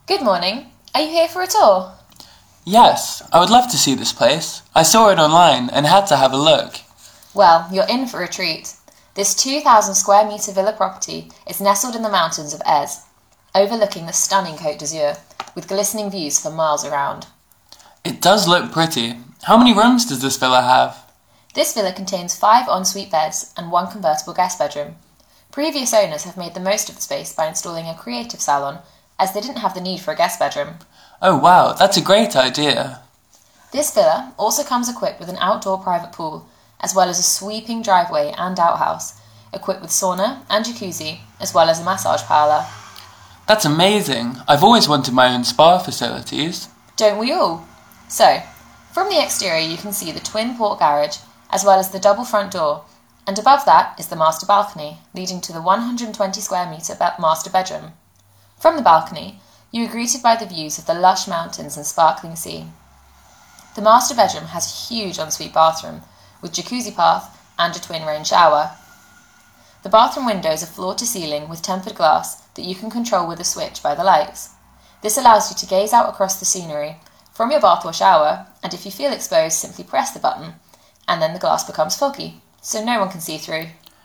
Good morning. Are you here for a tour? Yes, I would love to see this place. I saw it online and had to have a look. Well, you're in for a treat. This 2,000 square metre villa property is nestled in the mountains of Ez, overlooking the stunning Côte d'Azur, with glistening views for miles around. It does look pretty. How many rooms does this villa have? This villa contains 5 ensuite beds and 1 convertible guest bedroom. Previous owners have made the most of the space by installing a creative salon, as they didn't have the need for a guest bedroom. Oh wow, that's a great idea. This villa also comes equipped with an outdoor private pool, as well as a sweeping driveway and outhouse, equipped with sauna and jacuzzi, as well as a massage parlour. That's amazing. I've always wanted my own spa facilities. Don't we all? So, from the exterior you can see the twin port garage, as well as the double front door, and above that is the master balcony, leading to the 120 square metre master bedroom. From the balcony, you are greeted by the views of the lush mountains and sparkling sea. The master bedroom has a huge ensuite bathroom, with jacuzzi bath and a twin rain shower. The bathroom windows are floor to ceiling with tempered glass that you can control with a switch by the lights. This allows you to gaze out across the scenery from your bath or shower, and if you feel exposed, simply press the button, and then the glass becomes foggy, so no one can see through.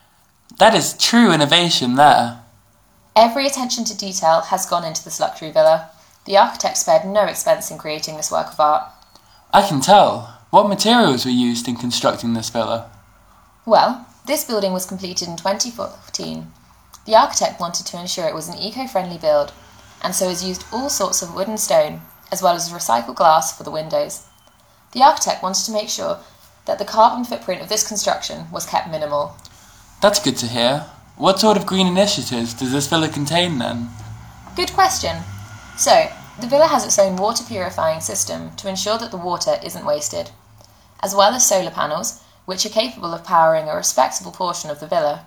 That is true innovation there. Every attention to detail has gone into this luxury villa. The architect spared no expense in creating this work of art. I can tell. What materials were used in constructing this villa? Well, this building was completed in 2014. The architect wanted to ensure it was an eco-friendly build, and so has used all sorts of wood and stone, as well as recycled glass for the windows. The architect wanted to make sure that the carbon footprint of this construction was kept minimal. That's good to hear. What sort of green initiatives does this villa contain then? Good question. So, the villa has its own water purifying system to ensure that the water isn't wasted, as well as solar panels, which are capable of powering a respectable portion of the villa.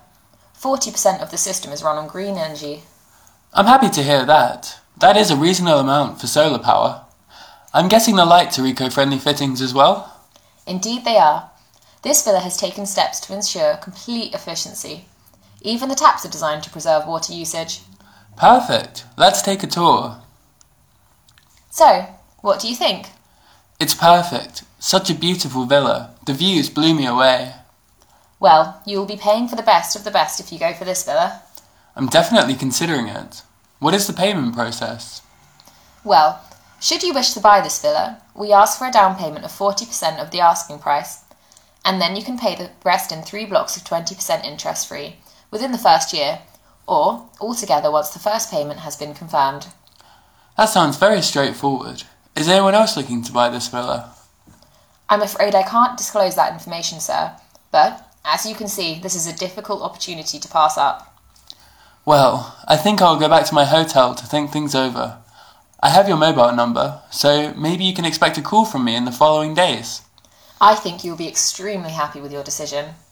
40% of the system is run on green energy. I'm happy to hear that. That is a reasonable amount for solar power. I'm guessing the lights are eco-friendly fittings as well? Indeed they are. This villa has taken steps to ensure complete efficiency. Even the taps are designed to preserve water usage. Perfect. Let's take a tour. So, what do you think? It's perfect. Such a beautiful villa. The views blew me away. Well, you will be paying for the best of the best if you go for this villa. I'm definitely considering it. What is the payment process? Well, should you wish to buy this villa, we ask for a down payment of 40% of the asking price, and then you can pay the rest in 3 blocks of 20% interest-free within the first year, or altogether once the first payment has been confirmed. That sounds very straightforward. Is anyone else looking to buy this villa? I'm afraid I can't disclose that information, sir, but as you can see, this is a difficult opportunity to pass up. Well, I think I'll go back to my hotel to think things over. I have your mobile number, so maybe you can expect a call from me in the following days. I think you'll be extremely happy with your decision.